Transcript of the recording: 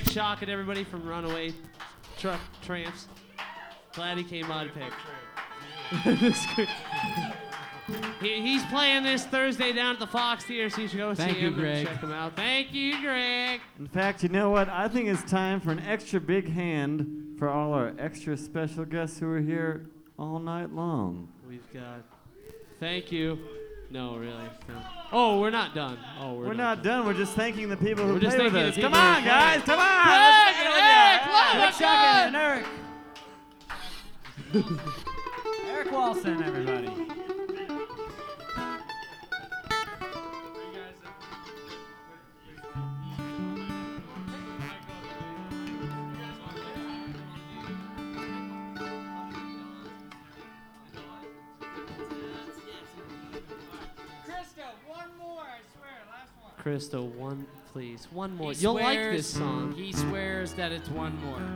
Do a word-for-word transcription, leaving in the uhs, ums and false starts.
shock at everybody from Runaway Truck Tramps. Glad he came on pick. he, he's playing this Thursday down at the Fox Theater, so you should go Thank see you, him Greg. and check him out. Thank you, Greg. In fact, you know what? I think it's time for an extra big hand for all our extra special guests who are here all night long. We've got. Thank you. No, really. No. Oh, we're not done. Oh, we're, We're not, not done. We're just thanking the people who We're just play with thanking us. the Come people who on, play. guys. Come on. Greg, Let's get Eric, it Eric, with ya. Rick Shuggin and Eric. Eric Walson, everybody. Krista, one, please. One more. He You'll like swears- this song. He swears that it's one more.